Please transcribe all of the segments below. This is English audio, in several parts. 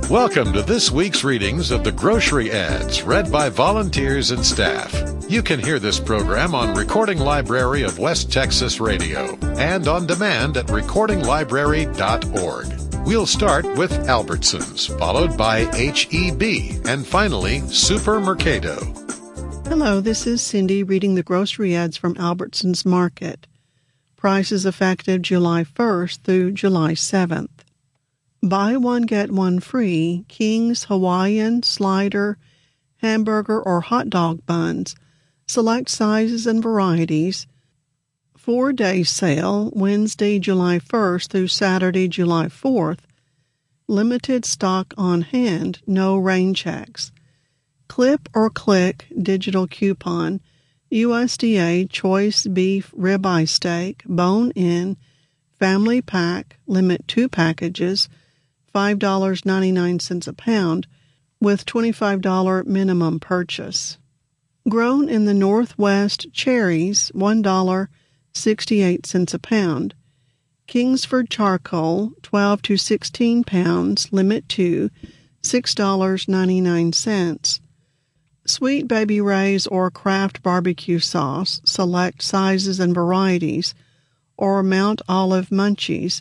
Welcome to this week's readings of the grocery ads read by volunteers and staff. You can hear this program on Recording Library of West Texas Radio and on demand at recordinglibrary.org. We'll start with Albertsons, followed by H-E-B, and finally Supermercado. Hello, this is Cindy reading the grocery ads from Albertsons Market. Prices effective July 1st through July 7th. Buy one, get one free, King's Hawaiian, slider, hamburger, or hot dog buns. Select sizes and varieties. 4-day sale, Wednesday, July 1st through Saturday, July 4th. Limited stock on hand, no rain checks. Clip or click digital coupon. USDA choice beef ribeye steak, bone-in, family pack, limit 2 packages, $5.99 a pound, with $25 minimum purchase. Grown in the Northwest cherries, $1.68 a pound. Kingsford charcoal, 12 to 16 pounds, limit 2, $6.99. Sweet Baby Ray's or Kraft barbecue sauce, select sizes and varieties, or Mount Olive Munchies,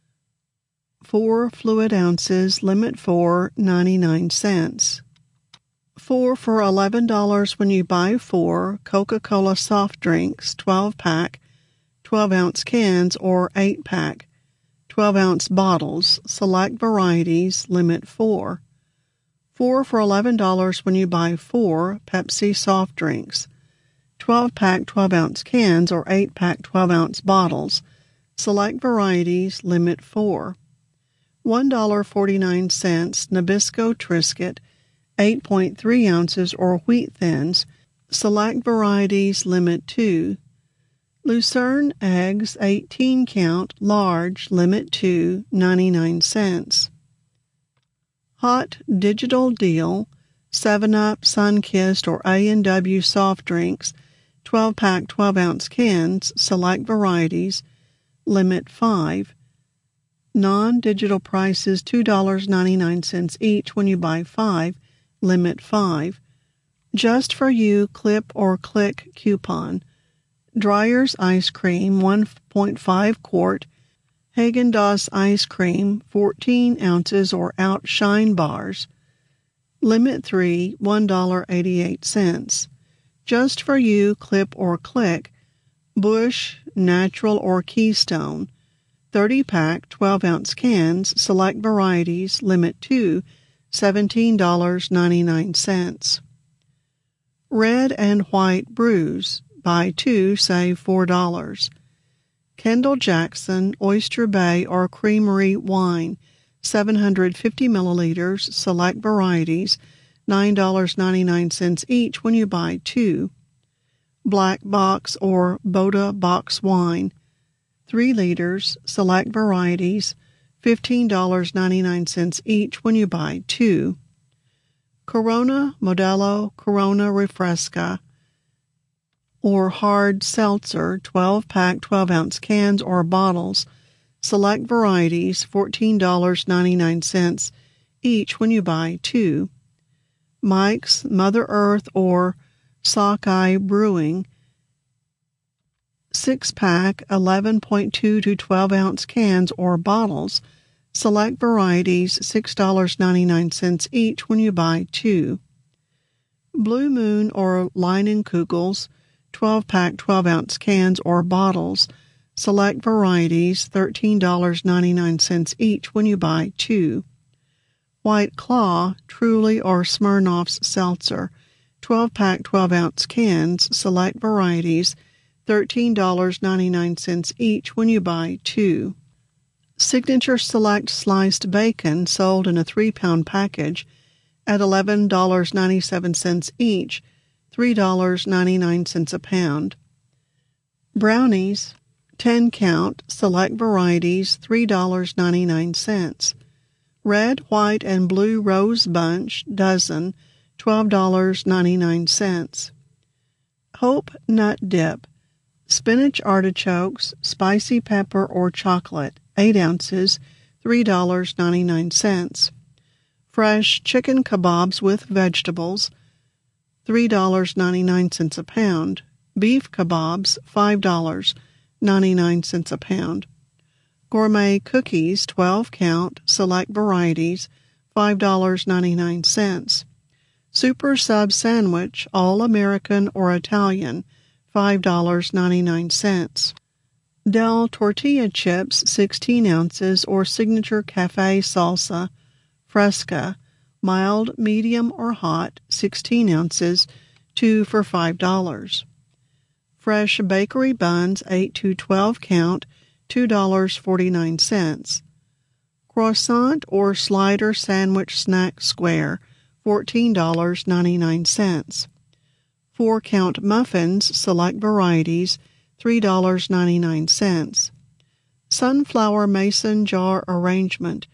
4 fluid ounces, limit 4, 99 cents. 4 for $11 when you buy 4 Coca-Cola soft drinks, 12-pack, 12-ounce cans, or 8-pack, 12-ounce bottles, select varieties, limit 4. 4 for $11 when you buy 4 Pepsi soft drinks, 12-pack 12-ounce cans, or 8-pack 12-ounce bottles, select varieties, limit 4. $1.49 Nabisco Triscuit, 8.3 ounces or wheat thins, select varieties, limit 2. Lucerne eggs, 18 count, large, limit 2, 99 cents. Hot digital deal, 7-Up, Sunkist, or A&W soft drinks, 12-pack 12-ounce cans, select varieties, limit 5. Non-digital prices $2.99 each when you buy 5, limit 5. Just for you, clip or click coupon. Dreyer's ice cream, 1.5 quart. Haagen-Dazs ice cream, 14 ounces or Outshine bars. Limit 3, $1.88. Just for you, clip or click. Bush, Natural, or Keystone. 30-pack, 12-ounce cans, select varieties, limit 2, $17.99. Red and white brews, buy 2, save $4. Kendall Jackson, Oyster Bay, or Creamery wine, 750 milliliters, select varieties, $9.99 each when you buy 2. Black Box or Boda Box wine, 3 liters, select varieties, $15.99 each when you buy 2. Corona Modelo Corona Refresca or hard seltzer, 12-pack 12-ounce cans or bottles, select varieties, $14.99 each when you buy 2. Mike's Mother Earth or Sockeye Brewing, 6-pack 11.2 to 12-ounce cans or bottles, select varieties, $6.99 each when you buy 2. Blue Moon or Leinenkugels, 12-pack 12-ounce cans or bottles, select varieties, $13.99 each when you buy 2. White Claw, Truly, or Smirnoff's Seltzer, 12-pack 12-ounce cans, select varieties, $13.99 each when you buy 2. Signature Select Sliced Bacon, sold in a 3-pound package at $11.97 each, $3.99 a pound. Brownies, 10 count, select varieties, $3.99. Red, white, and blue rose bunch, dozen, $12.99. Hope Nut Dip, spinach artichokes, spicy pepper or chocolate, 8 ounces, $3.99. Fresh chicken kebabs with vegetables, $3.99 a pound. Beef kebabs, $5.99 a pound. Gourmet cookies, 12 count, select varieties, $5.99. Super Sub Sandwich, all American or Italian, $5.99. Del Tortilla Chips, 16 ounces, or Signature Cafe Salsa, Fresca, mild, medium, or hot, 16 ounces, 2 for $5. Fresh bakery buns, 8 to 12 count, $2.49. Croissant or slider sandwich snack square, $14.99. 4 count muffins, select varieties, $3.99. Sunflower mason jar arrangement,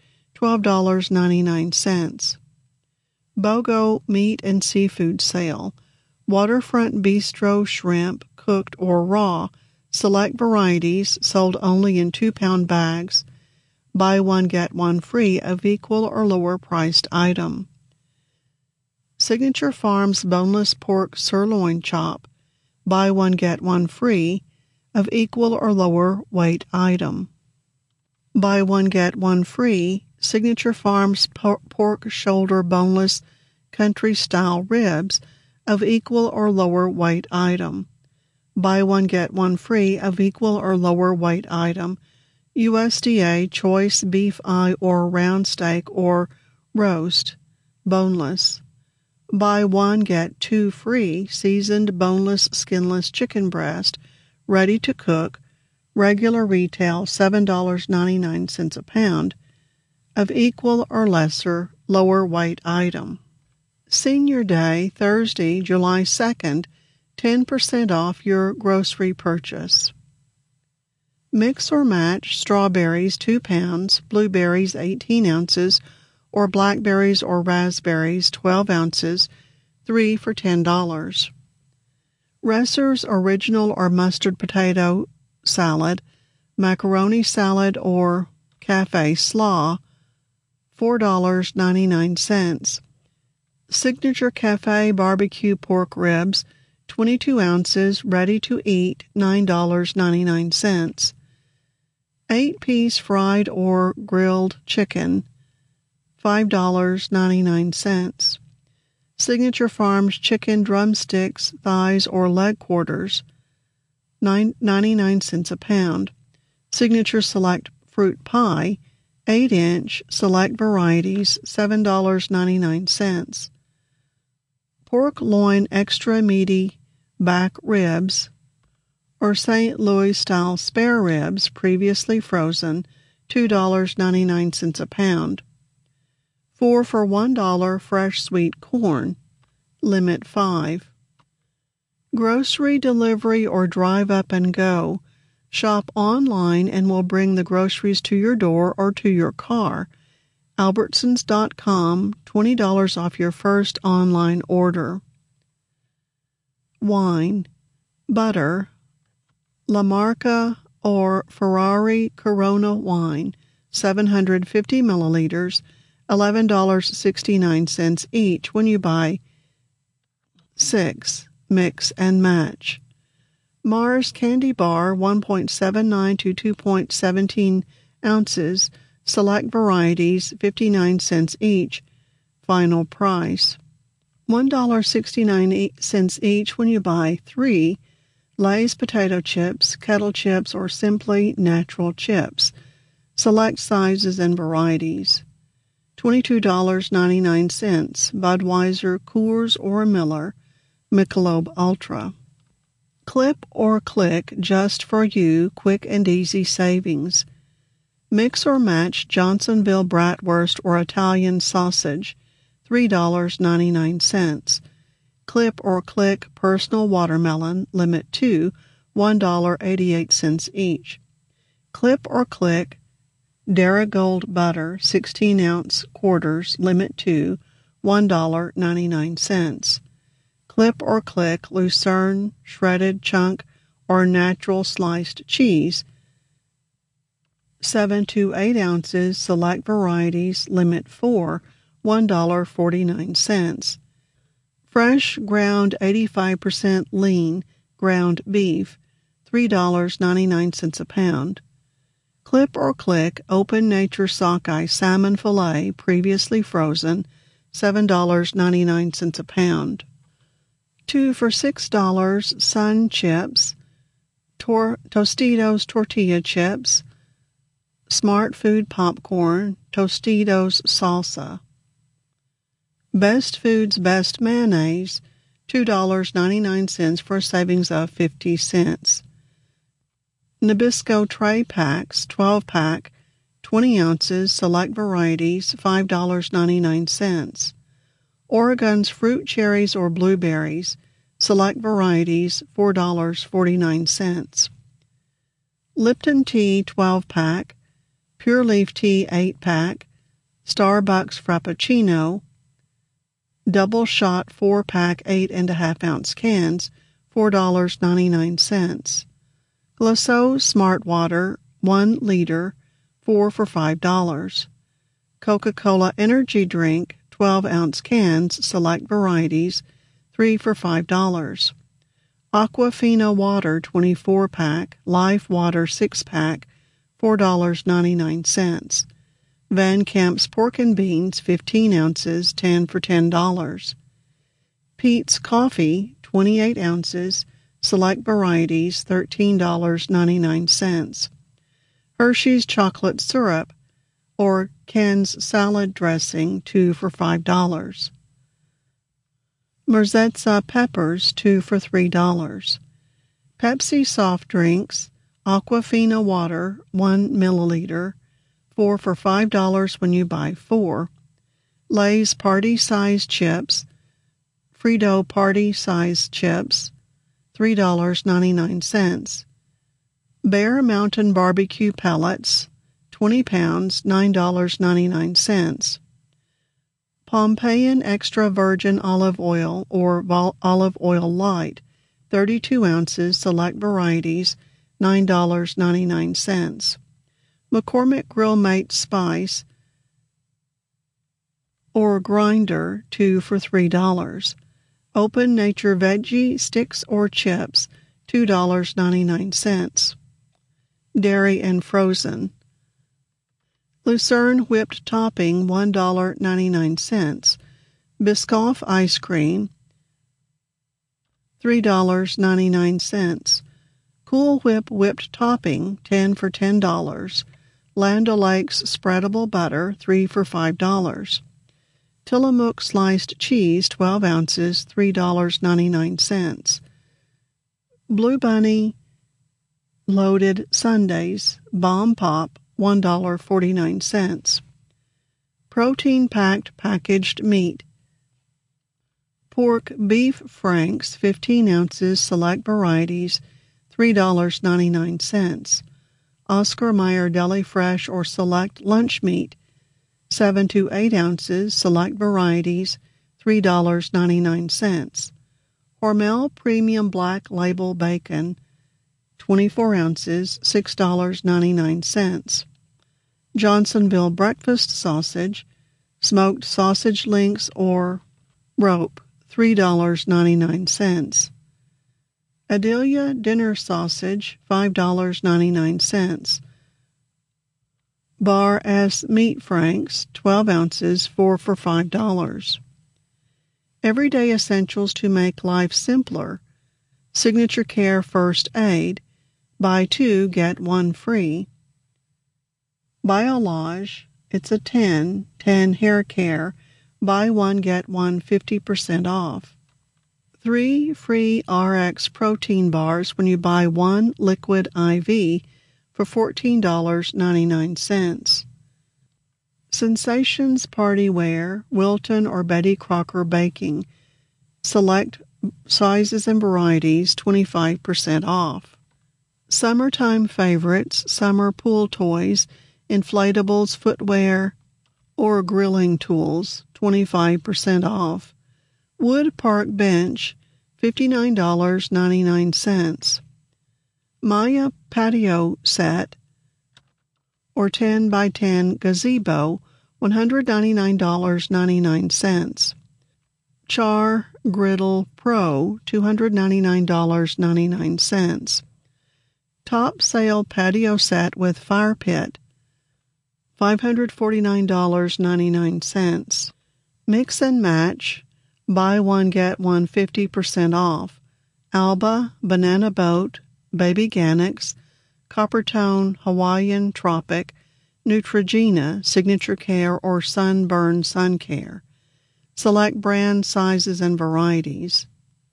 $12.99. BOGO meat and seafood sale. Waterfront bistro shrimp, cooked or raw, select varieties, sold only in 2-pound bags. Buy one, get one free of equal or lower priced item. Signature Farms boneless pork sirloin chop. Buy one, get one free of equal or lower weight item. Buy one, get one free Signature Farms pork shoulder boneless country-style ribs of equal or lower weight item. Buy one, get one free of equal or lower weight item. USDA choice beef eye or round steak or roast, boneless. Buy one, get two free seasoned boneless skinless chicken breast, ready to cook, regular retail $7.99 a pound, of equal or lesser lower weight item. Senior Day, Thursday, July 2nd, 10% off your grocery purchase. Mix or match strawberries 2 pounds, blueberries 18 ounces, or blackberries or raspberries 12 ounces, 3 for $10. Resser's original or mustard potato salad, macaroni salad, or cafe slaw, $4.99. Signature Cafe barbecue pork ribs, 22 ounces, ready to eat, $9.99. 8-piece fried or grilled chicken, $5.99. Signature Farms chicken drumsticks, thighs, or leg quarters, 99 cents a pound. Signature Select fruit pie, 8-inch, select varieties, $7.99. Pork loin extra meaty back ribs, or St. Louis-style spare ribs, previously frozen, $2.99 a pound. 4 for $1 fresh sweet corn, limit 5. Grocery delivery or drive up and go. Shop online and we'll bring the groceries to your door or to your car. Albertsons.com, $20 off your first online order. Wine, butter, La Marca or Ferrari Corona wine, 750 milliliters, $11.69 each when you buy 6. Mix and match. Mars Candy Bar, 1.79 to 2.17 ounces, select varieties, 59 cents each. Final price, $1.69 each when you buy 3 Lay's potato chips, kettle chips, or simply natural chips. Select sizes and varieties. $22.99 Budweiser, Coors, or Miller, Michelob Ultra. Clip or Click, just for you, quick and easy savings. Mix or match Johnsonville bratwurst or Italian sausage, $3.99. Clip or Click personal watermelon, limit 2, $1.88 each. Clip or Click Darigold butter, 16-ounce quarters, limit 2, $1.99. Clip or Click Lucerne shredded chunk or natural sliced cheese, 7 to 8 ounces, select varieties, limit 4, $1.49. Fresh ground 85% lean ground beef, $3.99 a pound. Clip or Click Open Nature Sockeye salmon fillet, previously frozen, $7.99 a pound. 2 for $6 Sun Chips, Tostitos tortilla chips, Smart Food popcorn, Tostitos salsa. Best Foods Best Mayonnaise, $2.99 for a savings of 50 cents. Nabisco Tray Packs, 12-pack, 20 ounces, select varieties, $5.99. Oregon's Fruit Cherries or Blueberries, select varieties, $4.49. Lipton Tea 12-pack, Pure Leaf Tea 8-pack, Starbucks Frappuccino, Double Shot 4-pack 8.5-ounce cans, $4.99. Glacéau Smart Water 1 liter, 4 for $5. Coca-Cola Energy Drink 12-ounce cans, select varieties, 3 for $5. Aquafina Water 24-pack, Life Water 6-pack, $4.99. Van Camp's Pork and Beans 15 ounces, 10 for $10. Peet's Coffee 28 ounces, select varieties, $13.99. Hershey's Chocolate Syrup or Ken's Salad Dressing, 2 for $5. Merzetza Peppers, 2 for $3. Pepsi Soft Drinks, Aquafina Water, 1 milliliter, 4 for $5 when you buy 4. Lay's Party Size Chips, Frito Party Size Chips, $3.99. Bear Mountain Barbecue Pellets, 20 pounds, $9.99. Pompeian Extra Virgin Olive Oil or Olive Oil Light, 32 ounces, select varieties, $9.99. McCormick Grill Mate Spice or Grinder, 2 for $3. Open Nature Veggie Sticks or Chips, $2.99. Dairy and Frozen. Lucerne Whipped Topping, $1.99. Biscoff Ice Cream, $3.99. Cool Whip Whipped Topping, 10 for $10. Land O'Lakes Spreadable Butter, 3 for $5. Tillamook Sliced Cheese, 12 ounces, $3.99. Blue Bunny Loaded Sundays, Bomb Pop, $1.49. Protein-packed packaged meat. Pork Beef Franks, 15 ounces, select varieties, $3.99. Oscar Mayer Deli Fresh or Select Lunch Meat, 7 to 8 ounces, select varieties, $3.99. Hormel Premium Black Label Bacon, 24 ounces, $6.99. Johnsonville Breakfast Sausage, Smoked Sausage Links or Rope, $3.99. Adelia Dinner Sausage, $5.99. Bar S Meat Franks, 12 ounces, 4 for $5. Everyday Essentials to Make Life Simpler. Signature Care First Aid, buy 2, get 1 free. Biolage, it's a 10 hair care, buy 1, get 1 50% off. 3 free RX protein bars when you buy 1 liquid IV for $14.99. Sensations Party Wear, Wilton or Betty Crocker Baking. Select sizes and varieties, 25% off. Summertime Favorites, Summer Pool Toys, Inflatables, Footwear, or Grilling Tools, 25% off. Wood Park Bench, $59.99. Maya Patio Set, or 10 by 10 Gazebo, $199.99. Char Griddle Pro, $299.99. Top Sale Patio Set with Fire Pit, $549.99. Mix and Match, Buy One Get One 50% off. Alba, Banana Boat, Baby Gannix, Coppertone, Hawaiian Tropic, Neutrogena, Signature Care or Sunburn Sun Care. Select brand, sizes, and varieties.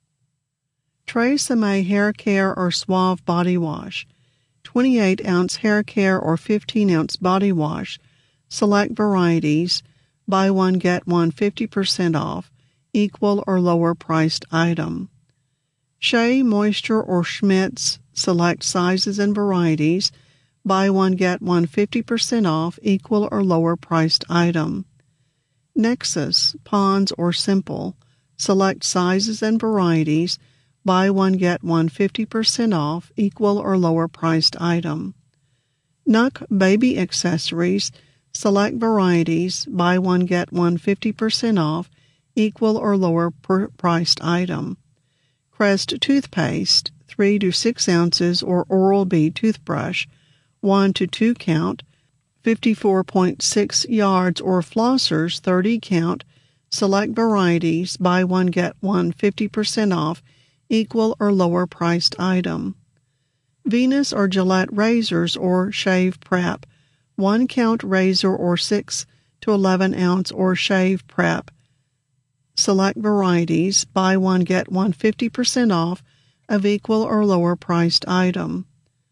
Tresemme Hair Care or Suave Body Wash, 28-ounce hair care or 15-ounce body wash. Select varieties. Buy one, get one 50% off. Equal or lower priced item. Shea Moisture or Schmidt's, select sizes and varieties. Buy one, get one 50% off. Equal or lower priced item. Nexus, Pond's or Simple, select sizes and varieties. Buy one, get one 50% off. Equal or lower priced item. Nuck Baby Accessories, select varieties. Buy one, get one 50% off. Equal or lower priced item. Crest Toothpaste, 3 to 6 ounces or Oral-B toothbrush, 1 to 2 count, 54.6 yards or Flossers, 30 count. Select varieties. Buy one, get one 50% off. Equal or lower priced item. Venus or Gillette razors or Shave Prep, 1 count razor or 6 to 11 ounce or Shave Prep. Select varieties. Buy one, get one 50% off of equal or lower priced item.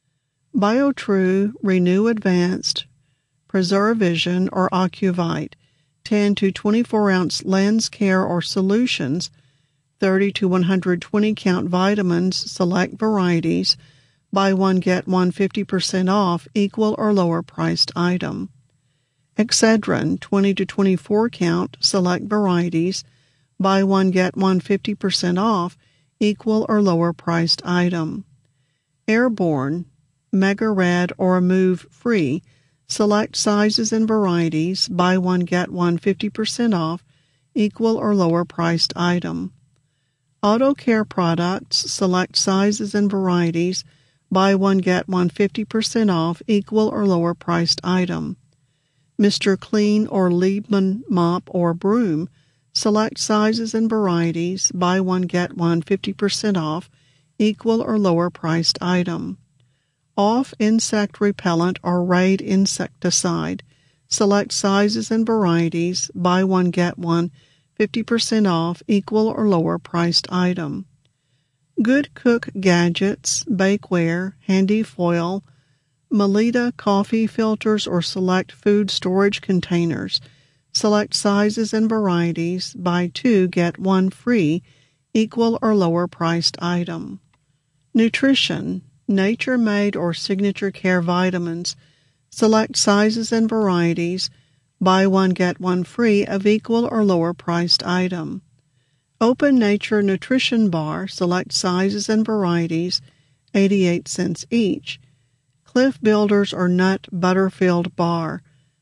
BioTrue Renew Advanced, Preserve Vision or Ocuvite, 10 to 24 ounce lens care or solutions, 30 to 120 count vitamins. Select varieties. Buy one, get one 50% off. Equal or lower priced item. Excedrin, 20 to 24 count. Select varieties. Buy one, get one 50% off. Equal or lower priced item. Airborne, Mega Red or Move Free. Select sizes and varieties. Buy one, get one 50% off. Equal or lower priced item. Auto Care Products, select sizes and varieties. Buy one, get one 50% off. Equal or lower priced item. Mr. Clean or Liebman Mop or Broom, select sizes and varieties. Buy one, get one 50% off. Equal or lower priced item. Off Insect Repellent or Raid Insecticide, select sizes and varieties. Buy one, get one 50% off. Equal or lower priced item. Good Cook Gadgets, Bakeware, Handy Foil, Melita coffee filters or select food storage containers. Select sizes and varieties. Buy 2, get 1 free. Equal or lower priced item. Nutrition, Nature Made or Signature Care vitamins. Select sizes and varieties. Buy one, get one free of equal or lower priced item. Open Nature Nutrition Bar, select sizes and varieties, 88 cents each. Cliff Builders or Nut Butterfield Bar,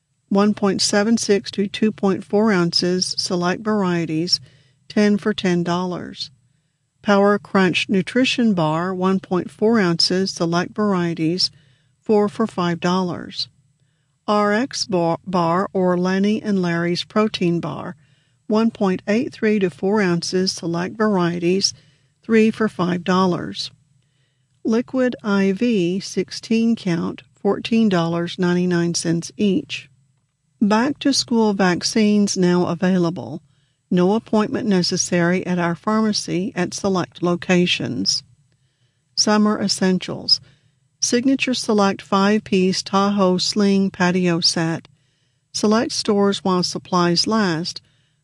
1.76 to 2.4 ounces, select varieties, 10 for $10. Power Crunch Nutrition Bar, 1.4 ounces, select varieties, 4 for $5. RX Bar or Lenny and Larry's Protein Bar, 1.83 to 4 ounces, select varieties, 3 for $5. Liquid IV, 16 count, $14.99 each. Back to school vaccines now available. No appointment necessary at our pharmacy at select locations. Summer Essentials. Signature Select 5-piece Tahoe Sling Patio Set. Select stores while supplies last,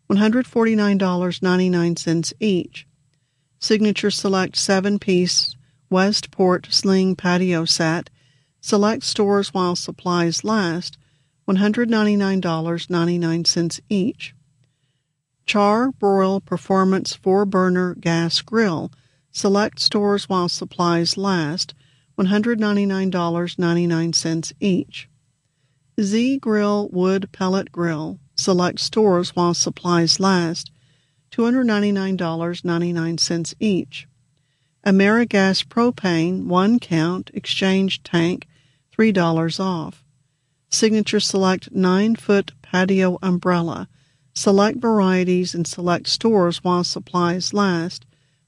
$149.99 each. Signature Select 7-piece Westport Sling Patio Set. Select stores while supplies last, $199.99 each. Char Broil Performance 4-burner Gas Grill. Select stores while supplies last, $199.99 each. Z Grill Wood Pellet Grill, select stores while supplies last, $299.99 each. AmeriGas propane, 1 count, exchange tank, $3 off. Signature Select 9-foot patio umbrella, select varieties in select stores while supplies last,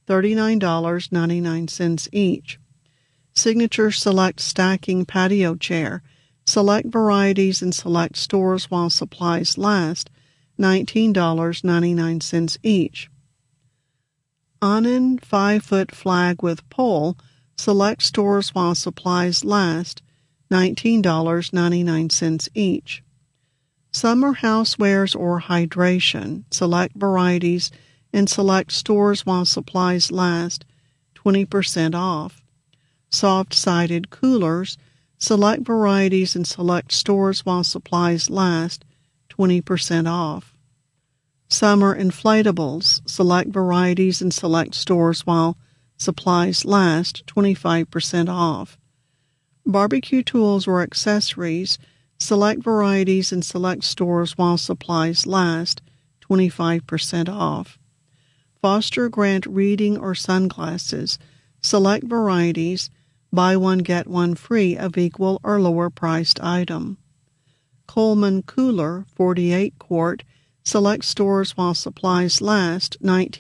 $39.99 each. Signature Select stacking patio chair, select varieties in select stores while supplies last, $19.99 each. Annan 5-foot flag with pole, select stores while supplies last, $19.99 each. Summer housewares or hydration, select varieties in select stores while supplies last, 20% off. Soft-sided coolers, select varieties in select stores while supplies last, 20% off. Summer inflatables, select varieties in select stores while supplies last, 25% off. Barbecue tools or accessories, select varieties in select stores while supplies last, 25% off. Foster Grant reading or sunglasses, select varieties, buy one get one free of equal or lower priced item. Coleman cooler, 48 quart, select stores while supplies last,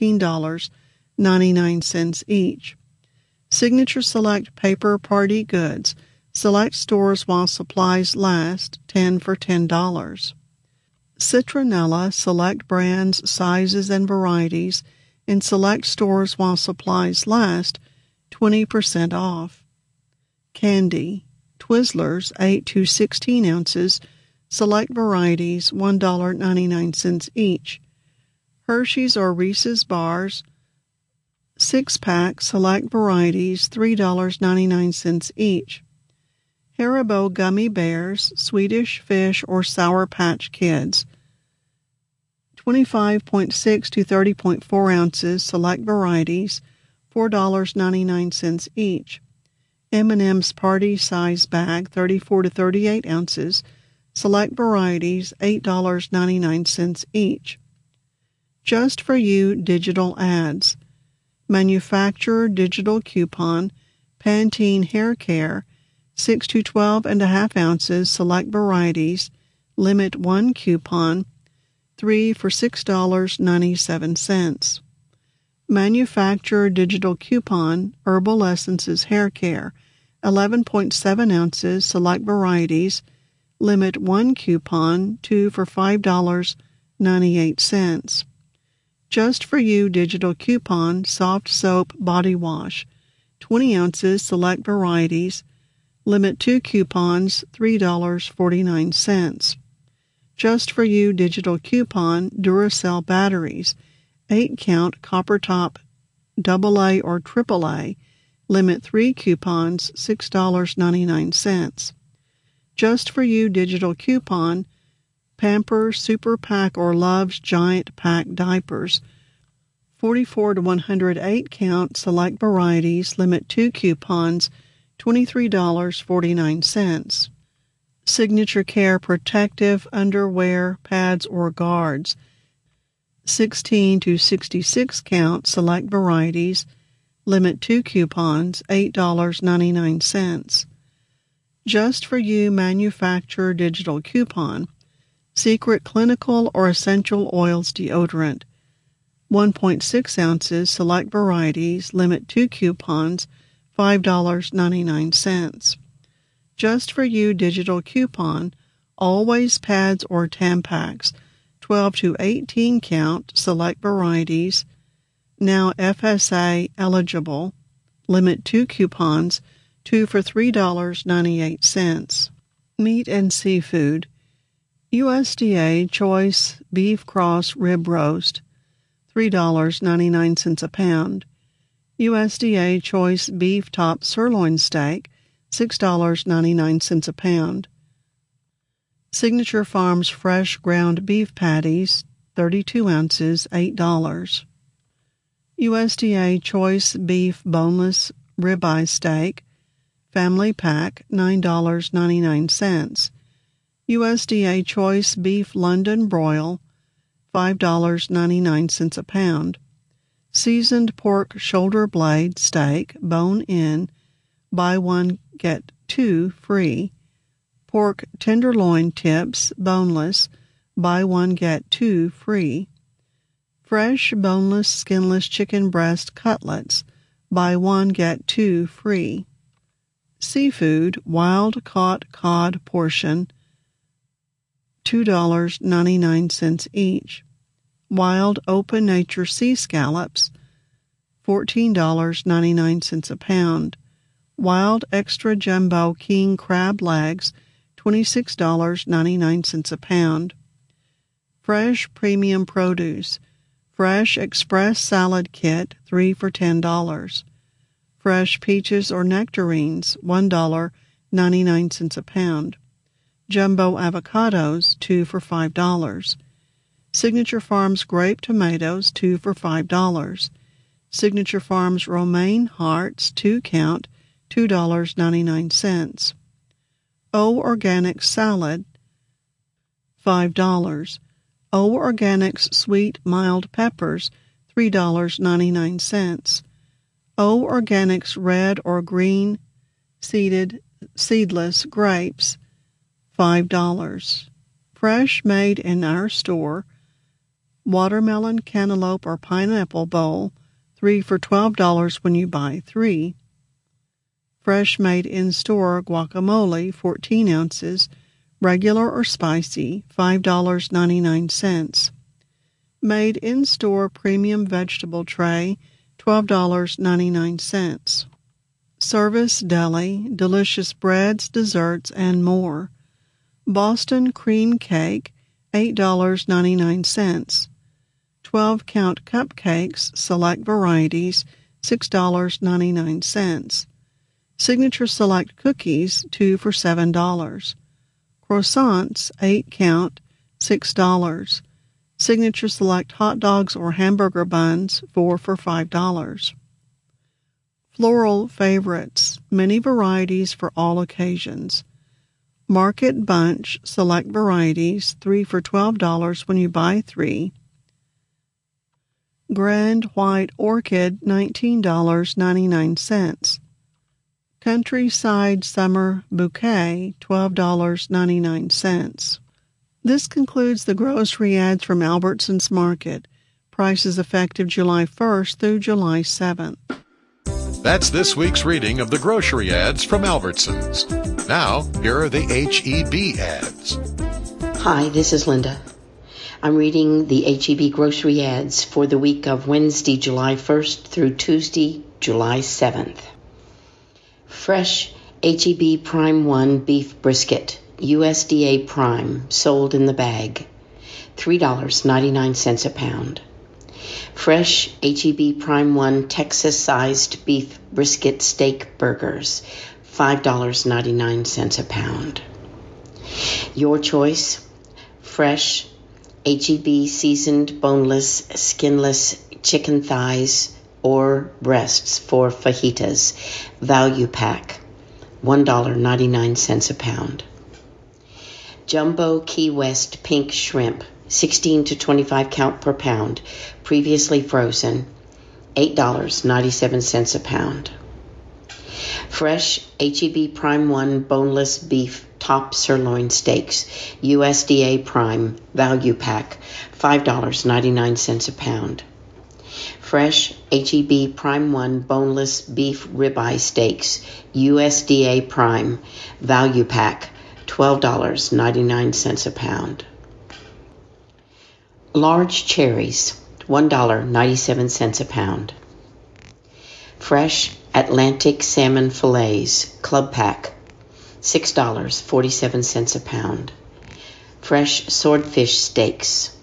$19.99 each. Signature Select paper party goods, select stores while supplies last, 10 for $10. Citronella, select brands, sizes, and varieties in select stores while supplies last, 20% off. Candy, Twizzlers, 8 to 16 ounces, select varieties, $1.99 each. Hershey's or Reese's bars, 6-pack, select varieties, $3.99 each. Haribo gummy bears, Swedish Fish or Sour Patch Kids, 25.6 to 30.4 ounces, select varieties, $4.99 each. M&M's Party Size Bag, 34 to 38 ounces, select varieties, $8.99 each. Just for You digital ads. Manufacturer digital coupon, Pantene Hair Care, 6 to 12.5 ounces, select varieties, limit 1 coupon, 3 for $6.97. Manufacturer digital coupon, Herbal Essences Hair Care, 11.7 ounces, select varieties, limit 1 coupon, 2 for $5.98. Just for You digital coupon, soft soap body wash, 20 ounces, select varieties, limit 2 coupons, $3.49. Just for You digital coupon, Duracell batteries, 8-count copper top AA or AAA, limit 3 coupons, $6.99. Just for You digital coupon, Pampers Super Pack or Love's Giant Pack diapers, 44 to 108 count, select varieties, limit 2 coupons, $23.49. Signature Care protective underwear, pads or guards, 16 to 66 count, select varieties, limit 2 coupons, $8.99. Just for You manufacturer digital coupon, Secret Clinical or Essential Oils deodorant, 1.6 ounces, select varieties, limit 2 coupons, $5.99. Just for You digital coupon, Always pads or Tampax, 12 to 18 count, select varieties, now FSA eligible, limit 2 coupons, 2 for $3.98. Meat and seafood, USDA Choice Beef Cross Rib Roast, $3.99 a pound. USDA Choice Beef Top Sirloin Steak, $6.99 a pound. Signature Farms Fresh Ground Beef Patties, 32 ounces, $8. USDA Choice Beef Boneless Ribeye Steak, Family Pack, $9.99. USDA Choice Beef London Broil, $5.99 a pound. Seasoned pork shoulder blade steak, bone-in, buy one, get two free. Pork tenderloin tips, boneless, buy one, get two free. Fresh, boneless, skinless chicken breast cutlets, buy one, get two free. Seafood, wild-caught cod portion, $2.99 each. Wild open nature sea scallops, $14.99 a pound. Wild extra jumbo king crab legs, $26.99 a pound. Fresh premium produce, fresh express salad kit, 3 for $10. Fresh peaches or nectarines, $1.99 a pound. Jumbo avocados, 2 for $5. Signature Farms grape tomatoes, 2 for $5. Signature Farms romaine hearts, 2 count, $2.99. O Organics salad, $5. O Organics sweet mild peppers, $3.99. O Organics red or green seedless grapes, $5. Fresh made in our store, watermelon, cantaloupe, or pineapple bowl, 3 for $12 when you buy 3. Fresh made in-store guacamole, 14 ounces, regular or spicy, $5.99. Made in-store premium vegetable tray, $12.99. Service Deli, delicious breads, desserts, and more. Boston cream cake, $8.99. 12-count cupcakes, select varieties, $6.99. Signature Select cookies, 2 for $7. Croissants, 8-count, $6. Signature Select hot dogs or hamburger buns, 4 for $5. Floral favorites, many varieties for all occasions. Market Bunch, select varieties, 3 for $12 when you buy 3. Grand White Orchid, $19.99. Countryside Summer Bouquet, $12.99. This concludes the grocery ads from Albertsons Market. Prices effective July 1st through July 7th. That's this week's reading of the grocery ads from Albertsons. Now, here are the H-E-B ads. Hi, this is Linda. I'm reading the H-E-B grocery ads for the week of Wednesday, July 1st through Tuesday, July 7th. Fresh H-E-B Prime 1 beef brisket, USDA Prime, sold in the bag, $3.99 a pound. Fresh H-E-B Prime 1 Texas-sized beef brisket steak burgers, $5.99 a pound. Your choice, fresh H-E-B seasoned boneless, skinless chicken thighs or breasts for fajitas, value pack, $1.99 a pound. Jumbo Key West pink shrimp, 16 to 25 count per pound, previously frozen, $8.97 a pound. Fresh H-E-B Prime 1 boneless beef top sirloin steaks, USDA Prime, value pack, $5.99 a pound. Fresh H-E-B Prime 1 boneless beef ribeye steaks, USDA Prime, value pack, $12.99 a pound. Large cherries, $1.97 a pound. Fresh Atlantic salmon fillets, club pack, $6.47 a pound. Fresh swordfish steaks,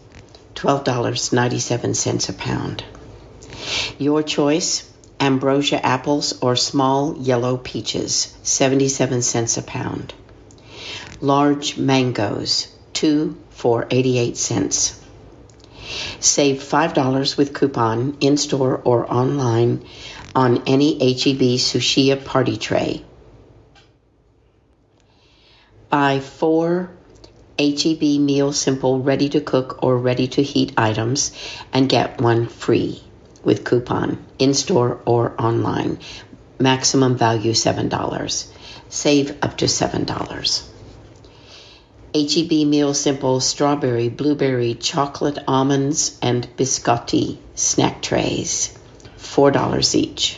$12.97 a pound. Your choice, ambrosia apples or small yellow peaches, 77 cents a pound. Large mangoes, 2 for 88 cents. Save $5 with coupon in-store or online on any H-E-B Sushia party tray. Buy 4 H-E-B Meal Simple ready-to-cook or ready-to-heat items and get one free with coupon in-store or online. Maximum value $7. Save up to $7. H-E-B Meal Simple Strawberry, Blueberry, Chocolate, Almonds, and Biscotti snack trays. $4 each.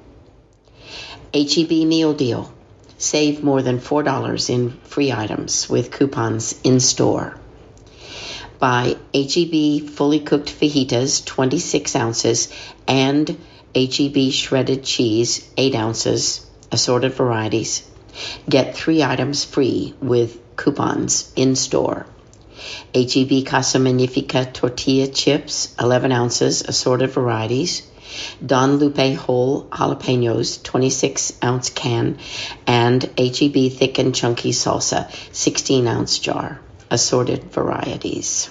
H-E-B Meal Deal. Save more than $4 in free items with coupons in-store. Buy H-E-B fully cooked fajitas, 26 ounces, and H-E-B shredded cheese, 8 ounces, assorted varieties. Get 3 items free with coupons in-store. H-E-B Casa Magnifica tortilla chips, 11 ounces, assorted varieties. Don Lupe whole jalapenos, 26-ounce can, and H-E-B thick and chunky salsa, 16-ounce jar, assorted varieties.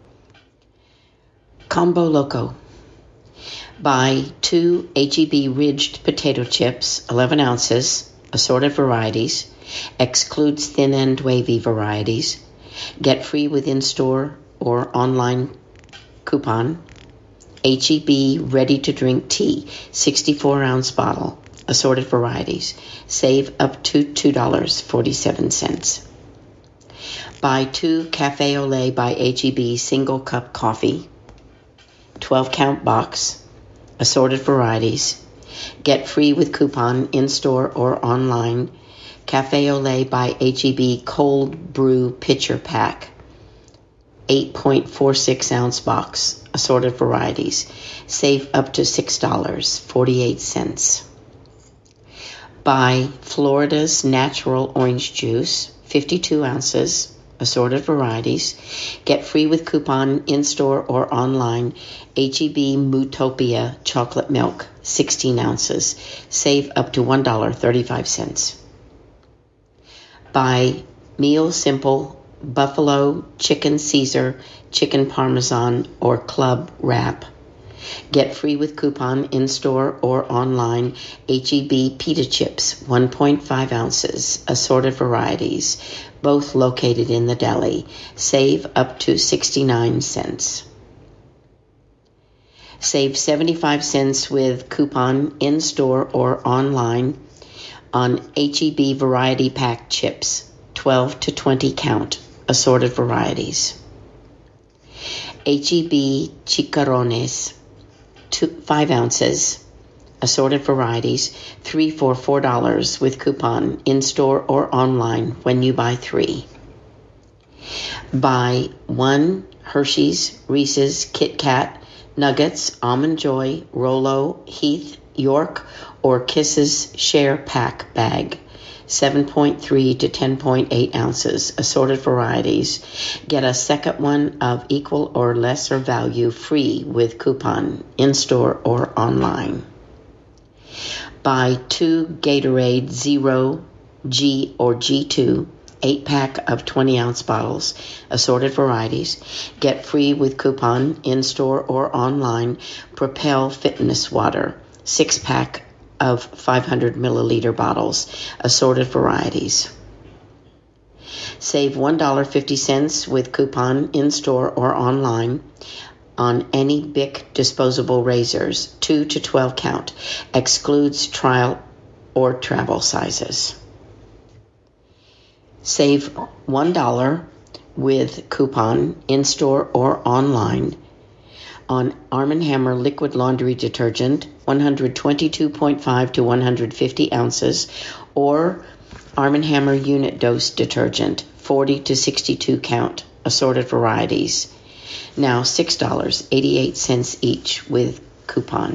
Combo Loco. Buy 2 H-E-B ridged potato chips, 11 ounces, assorted varieties, excludes thin and wavy varieties. Get free with in-store or online coupon. H-E-B ready-to-drink tea, 64-ounce bottle, assorted varieties. Save up to $2.47. Buy 2 Cafe Olé by H-E-B single cup coffee, 12-count box, assorted varieties. Get free with coupon in-store or online. Cafe Olé by H-E-B cold brew pitcher pack, 8.46-ounce box, assorted varieties. Save up to $6.48. Buy Florida's Natural Orange Juice, 52 ounces, assorted varieties. Get free with coupon in-store or online. H-E-B Mootopia chocolate milk, 16 ounces. Save up to $1.35. Buy Meal Simple Buffalo Chicken Caesar Chicken Parmesan or Club Wrap. Get free with coupon in-store or online. H-E-B pita chips, 1.5 ounces, assorted varieties, both located in the deli. Save up to 69 cents. Save 75 cents with coupon in-store or online on H-E-B variety pack chips, 12 to 20 count, assorted varieties. H-E-B chicharrones, 5 ounces, assorted varieties, 3 for $4 with coupon in-store or online when you buy 3. Buy 1 Hershey's, Reese's, Kit Kat, Nuggets, Almond Joy, Rolo, Heath, York, or Kisses Share Pack bag, 7.3 to 10.8 ounces, assorted varieties. Get a second one of equal or lesser value free with coupon in-store or online. Buy 2 Gatorade Zero G or G2 8-pack of 20-ounce bottles, assorted varieties. Get free with coupon in-store or online. Propel Fitness Water 6-pack of 500 milliliter bottles, assorted varieties. Save $1.50 with coupon in-store or online on any Bic disposable razors, 2 to 12 count, excludes trial or travel sizes. Save $1 with coupon in-store or online on Arm & Hammer liquid laundry detergent, 122.5 to 150 ounces, or Arm & Hammer unit dose detergent, 40 to 62 count, assorted varieties. Now $6.88 each with coupon.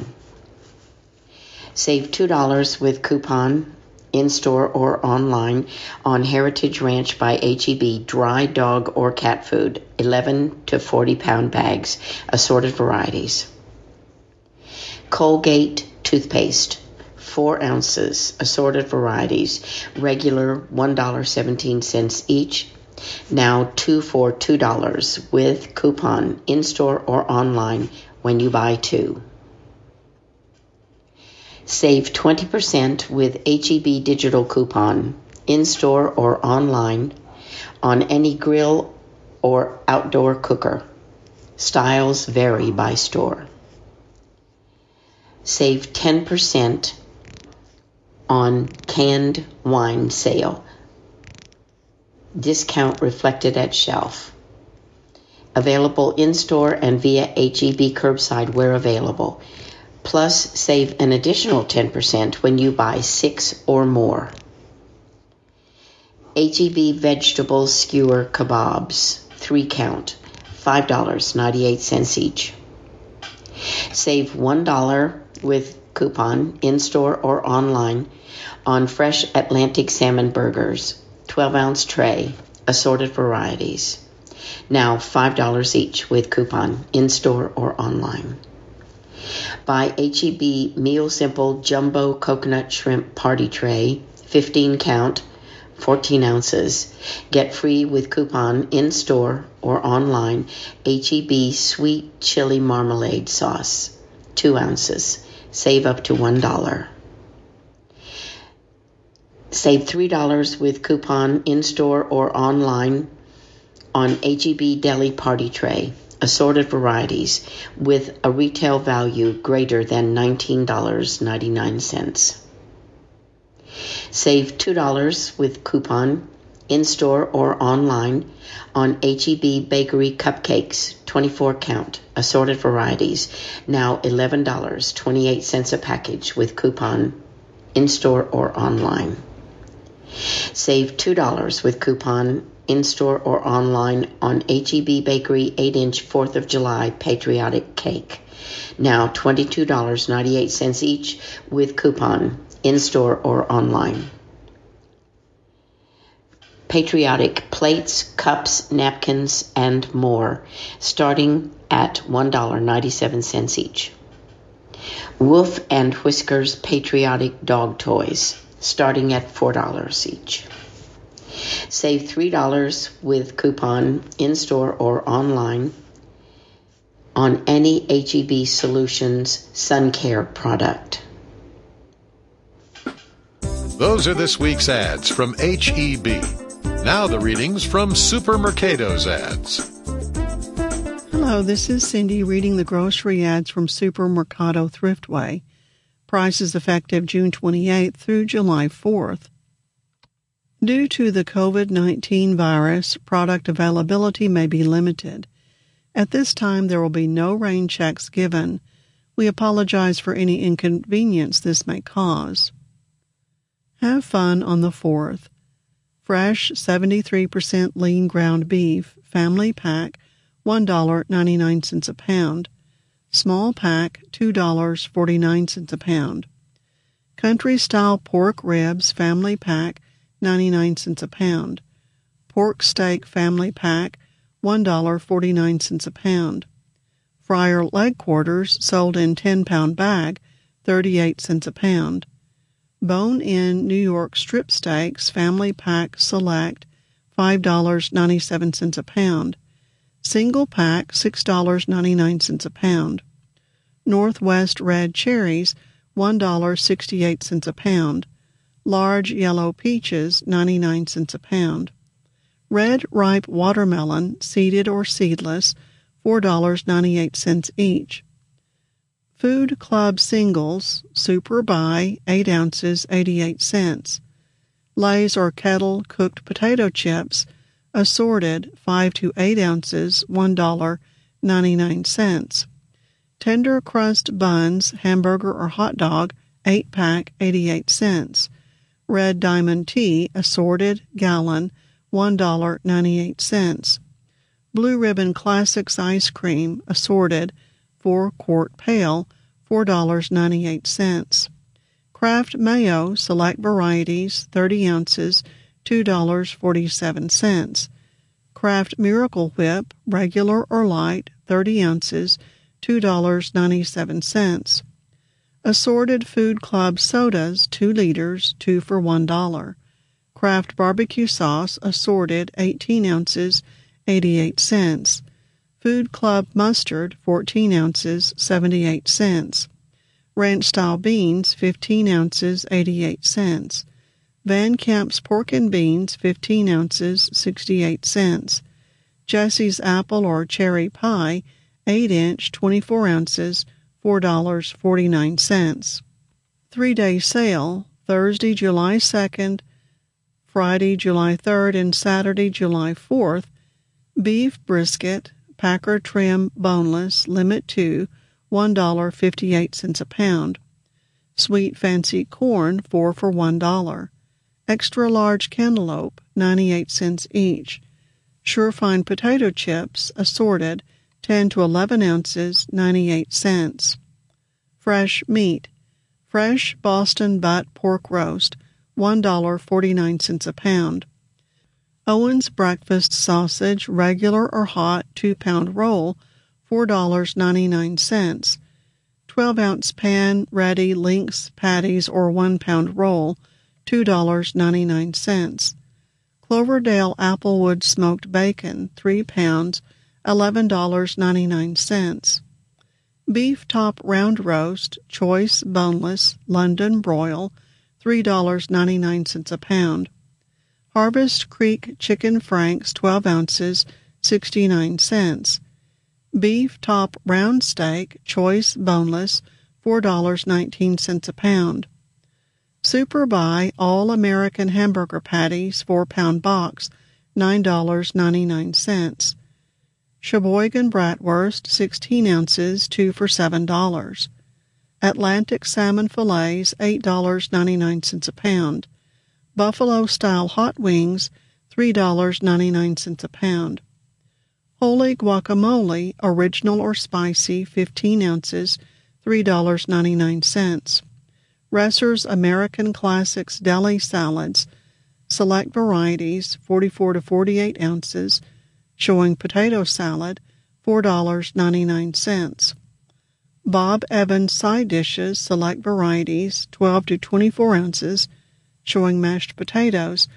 Save $2 with coupon in-store or online on Heritage Ranch by H-E-B dry dog or cat food, 11 to 40 pound bags, assorted varieties. Colgate toothpaste, 4 ounces, assorted varieties, regular $1.17 each, now 2 for $2 with coupon in-store or online when you buy 2. Save 20% with H-E-B digital coupon in-store or online on any grill or outdoor cooker. Styles vary by store. Save 10% on canned wine sale. Discount reflected at shelf. Available in-store and via H-E-B curbside where available. Plus, save an additional 10% when you buy 6 or more. H-E-B vegetable skewer kebabs, 3 count, $5.98 each. Save $1 with coupon in-store or online on fresh Atlantic salmon burgers, 12-ounce tray, assorted varieties. Now $5 each with coupon in-store or online. Buy H-E-B Meal Simple Jumbo Coconut Shrimp Party Tray, 15 count, 14 ounces. Get free with coupon in-store or online H-E-B Sweet Chili Marmalade Sauce, 2 ounces. Save up to $1. Save $3 with coupon in-store or online on H-E-B Deli Party Tray, assorted varieties, with a retail value greater than $19.99. Save $2 with coupon in-store or online on H-E-B Bakery Cupcakes, 24 count, assorted varieties, now $11.28 a package with coupon in-store or online. Save $2 with coupon in-store or online on H-E-B Bakery 8-inch 4th of July Patriotic Cake, now $22.98 each with coupon in-store or online. Patriotic plates, cups, napkins, and more, starting at $1.97 each. Wolf and Whiskers Patriotic Dog Toys, starting at $4 each. Save $3 with coupon in-store or online on any H-E-B Solutions Sun Care product. Those are this week's ads from H-E-B. Now the readings from Supermercado's ads. Hello, this is Cindy reading the grocery ads from Supermercado Thriftway. Prices effective June 28th through July 4th. Due to the COVID-19 virus, product availability may be limited. At this time, there will be no rain checks given. We apologize for any inconvenience this may cause. Have fun on the 4th. Fresh 73% lean ground beef, family pack, $1.99 a pound. Small pack, $2.49 a pound. Country-style pork ribs, family pack, 99 cents a pound. Pork steak family pack, $1.49 a pound. Fryer leg quarters sold in 10-pound bag, 38 cents a pound. Bone-in New York strip steaks family pack select, $5.97 a pound. Single pack, $6.99 a pound. Northwest red cherries, $1.68 a pound. Large yellow peaches, 99 cents a pound. Red ripe watermelon, seeded or seedless, $4.98 each. Food Club singles, Super Buy, 8 ounces, 88 cents. Lay's or Kettle cooked potato chips, assorted, 5 to 8 ounces, $1.99. Tender crust buns, hamburger or hot dog, 8-pack, 88 cents. Red Diamond Tea, assorted, gallon, $1.98. Blue Ribbon Classics ice cream, assorted, 4-quart pail, $4.98. Kraft Mayo, select varieties, 30 ounces, $2.47. Kraft Miracle Whip, regular or light, 30 ounces, $2.97. Assorted Food Club sodas, 2 liters, 2 for $1. Kraft barbecue sauce, assorted, 18 ounces, 88 cents. Food Club mustard, 14 ounces, 78 cents. Ranch-style beans, 15 ounces, 88 cents. Van Camp's pork and beans, 15 ounces, 68 cents. Jesse's apple or cherry pie, 8-inch, 24 ounces, $4.49. 3-day sale, Thursday, July 2nd, Friday, July 3rd, and Saturday, July 4th. Beef brisket, Packer trim, boneless, limit 2, $1.58 a pound. Sweet fancy corn, 4 for $1. Extra large cantaloupe, 98 cents each. Surefine potato chips, assorted, 10 to 11 ounces, 98 cents. Fresh meat, fresh Boston butt pork roast, $1.49 a pound. Owen's breakfast sausage, regular or hot, 2-pound roll, $4.99. 12-ounce pan, ready, Lynx patties or 1-pound roll, $2.99. Cloverdale Applewood smoked bacon, 3 pounds, $11.99. Beef top round roast, choice boneless, London broil, $3.99 a pound. Harvest Creek chicken franks, 12 ounces, 69 cents. Beef top round steak, choice boneless, $4.19 a pound. Super Buy All-American hamburger patties, 4-pound box, $9.99. Sheboygan bratwurst, 16 ounces, 2 for $7. Atlantic salmon fillets, $8.99 a pound. Buffalo-style hot wings, $3.99 a pound. Holy guacamole, original or spicy, 15 ounces, $3.99. Resser's American Classics deli salads, select varieties, 44 to 48 ounces, showing potato salad, $4.99. Bob Evans side dishes, select varieties, 12 to 24 ounces, showing mashed potatoes,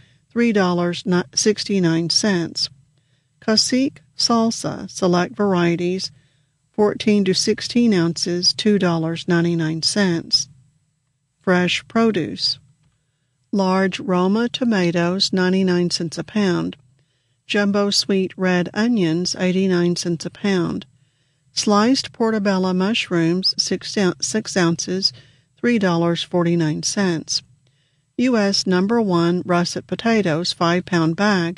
$3.69. Cacique salsa, select varieties, 14 to 16 ounces, $2.99. Fresh produce. Large Roma tomatoes, 99 cents a pound. Jumbo sweet red onions, 89 cents a pound. Sliced portobello mushrooms, 6 ounces, $3.49. U.S. No. 1 russet potatoes, 5-pound bag,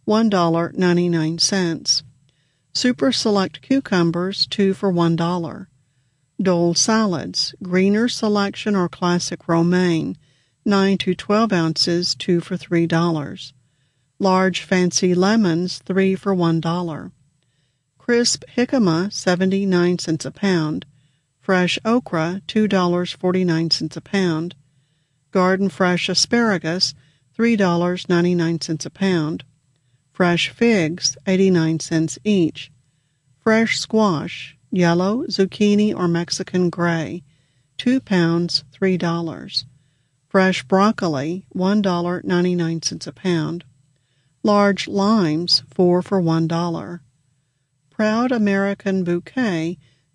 $1.99. Super Select cucumbers, 2 for $1. Dole salads, Greener Selection or Classic Romaine, 9 to 12 ounces, 2 for $3. Large fancy lemons, 3 for $1. Crisp jicama, 79 cents a pound. Fresh okra, $2.49 a pound. Garden fresh asparagus, $3.99 a pound. Fresh figs, 89 cents each. Fresh squash, yellow, zucchini, or Mexican gray, 2 pounds, $3. Fresh broccoli, $1.99 a pound. Large limes, 4 for $1. Proud American bouquet,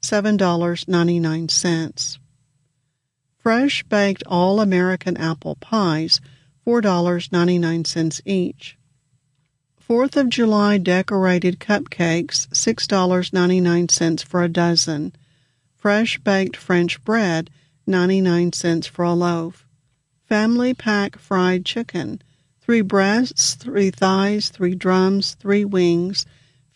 $7.99. Fresh baked all-American apple pies, $4.99 each. 4th of July decorated cupcakes, $6.99 for a dozen. Fresh baked French bread, 99 cents for a loaf. Family pack fried chicken, 3 breasts, 3 thighs, 3 drums, 3 wings,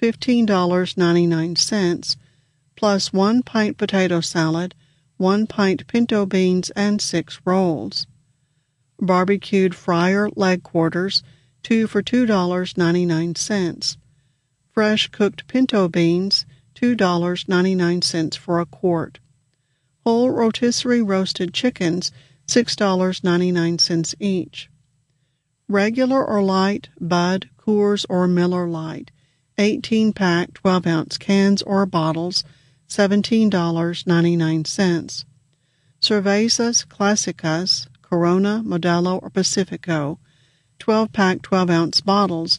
$15.99, plus 1 pint potato salad, 1 pint pinto beans, and 6 rolls. Barbecued fryer leg quarters, 2 for $2.99. Fresh cooked pinto beans, $2.99 for a quart. Whole rotisserie roasted chickens, $6.99 each. Regular or light, Bud, Coors, or Miller Lite, 18-pack 12-ounce cans or bottles, $17.99. Cervezas Clásicas, Corona, Modelo, or Pacifico, 12-pack 12-ounce bottles,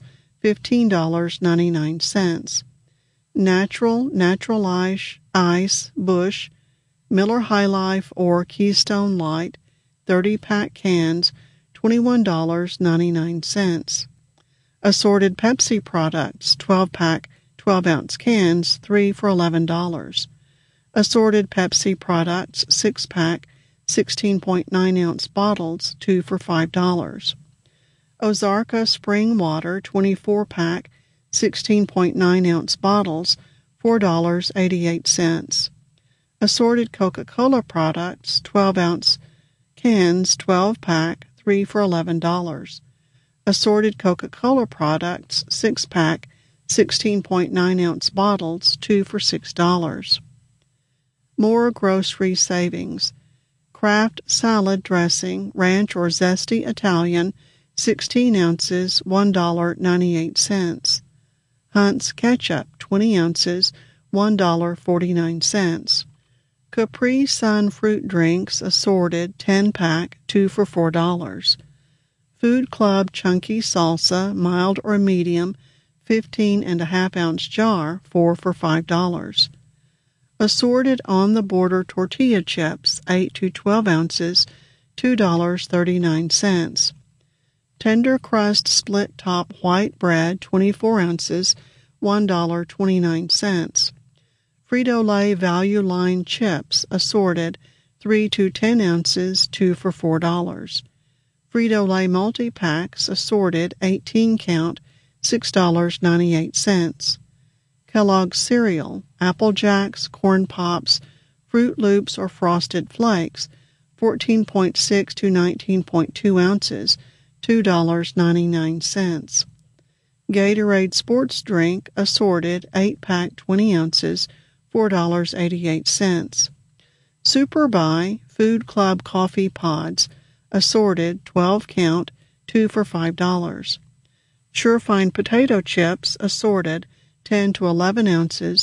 $15.99. Natural Ice, Busch, Miller High Life, or Keystone Light, 30-pack cans, $21.99. Assorted Pepsi products, 12-pack, 12-ounce cans, 3 for $11. Assorted Pepsi products, 6-pack, 16.9-ounce bottles, 2 for $5. Ozarka Spring Water, 24-pack, 16.9-ounce bottles, $4.88. Assorted Coca-Cola products, 12-ounce cans, 12-pack, 3 for $11. Assorted Coca-Cola products, 6-pack, 16.9-ounce bottles, 2 for $6. More grocery savings. Kraft salad dressing, ranch or zesty Italian, 16 ounces, $1.98. Hunt's ketchup, 20 ounces, $1.49. Capri Sun fruit drinks, assorted, 10-pack, 2 for $4. Food Club chunky salsa, mild or medium, 15.5-ounce jar, 4 for $5. Assorted On the Border tortilla chips, 8 to 12 ounces, $2.39. Tender crust split top white bread, 24 ounces, $1.29. Frito-Lay Value Line chips, assorted, 3 to 10 ounces, 2 for $4. Frito-Lay multi-packs, assorted, 18 count, $6.98. Kellogg's cereal, Apple Jacks, Corn Pops, Fruit Loops or Frosted Flakes, 14.6 to 19.2 ounces, $2.99. Gatorade sports drink, assorted, 8-pack, 20 ounces, $4.88. Super Buy Food Club coffee pods, assorted, 12 count, 2 for $5. Surefine potato chips, assorted, 10 to 11 ounces,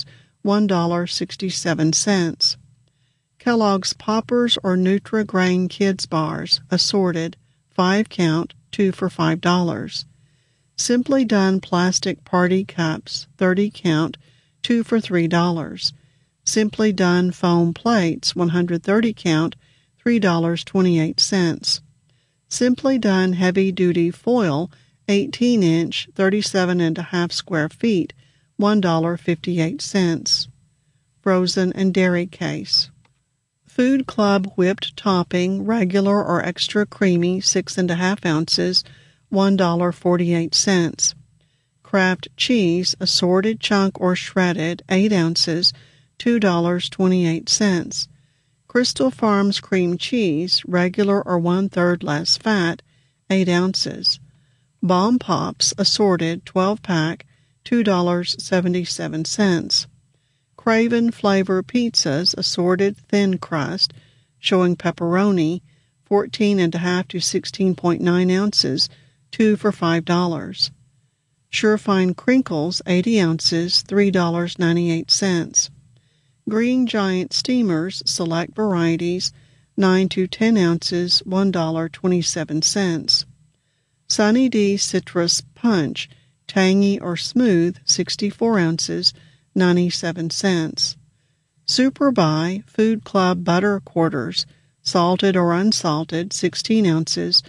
$1.67. Kellogg's Poppers or Nutri-Grain Kids Bars, assorted, 5 count, 2 for $5. Simply Done plastic party cups, 30 count, 2 for $3. Simply Done foam plates, 130 count, $3.28. Simply Done heavy duty foil, 18-inch, 37.5 square feet, $1.58. Frozen and dairy case. Food Club whipped topping, regular or extra creamy, 6.5 ounces, $1.48. Kraft cheese, assorted chunk or shredded, 8 ounces, $2.28. Crystal Farms cream cheese, regular or 1/3 less fat, 8 ounces. Bomb Pops, assorted, 12-pack, $2.77. Craven Flavor Pizzas, assorted thin crust, showing pepperoni, 14.5 to 16.9 ounces, 2 for $5. Surefine Crinkles, 80 ounces, $3.98. Green Giant Steamers, select varieties, 9 to 10 ounces, $1.27. Sunny D Citrus Punch, tangy or smooth, 64 ounces, 97 cents. Super Buy Food Club Butter Quarters, salted or unsalted, 16 ounces,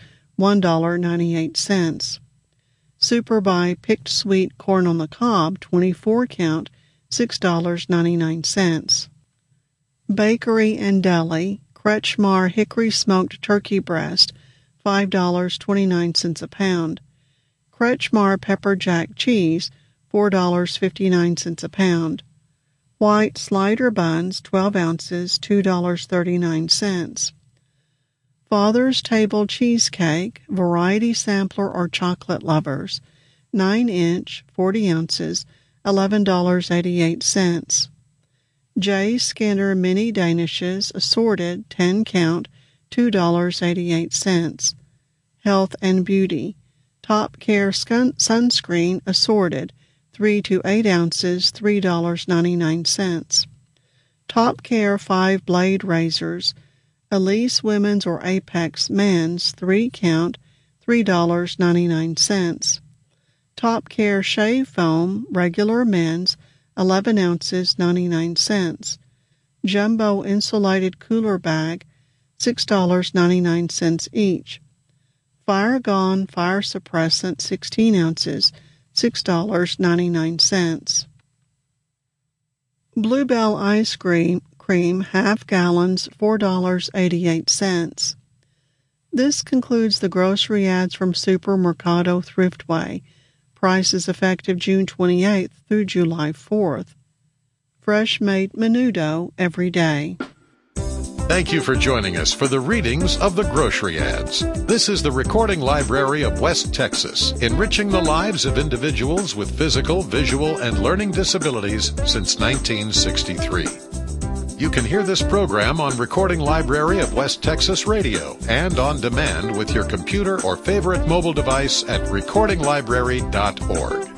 $1.98. Super Buy Picked Sweet Corn on the Cob, 24 count, $6.99. Bakery and Deli Kretschmar Hickory Smoked Turkey Breast, $5.29 a pound. Kretschmar Pepper Jack Cheese, $4.59 a pound. White Slider Buns, 12 ounces, $2.39. Father's Table Cheesecake, Variety Sampler or Chocolate Lovers, 9-inch, 40 ounces, $11.88. J. Skinner Mini Danishes, assorted, 10 count, $2.88. Health and Beauty, Top Care Sunscreen, assorted, 3 to 8 ounces, $3.99. Top Care 5-blade razors, Elise Women's or Apex Men's, 3 count, $3.99. Top Care Shave Foam, regular men's, 11 ounces, 99 cents. Jumbo Insulated Cooler Bag, $6.99 each. Fire Gone Fire Suppressant, 16 ounces, $6.99. Bluebell ice cream, half gallons, $4.88. This concludes the grocery ads from Supermercado Thriftway. Prices effective June 28th through July 4th. Fresh made menudo every day. Thank you for joining us for the readings of the grocery ads. This is the Recording Library of West Texas, enriching the lives of individuals with physical, visual, and learning disabilities since 1963. You can hear this program on Recording Library of West Texas Radio and on demand with your computer or favorite mobile device at recordinglibrary.org.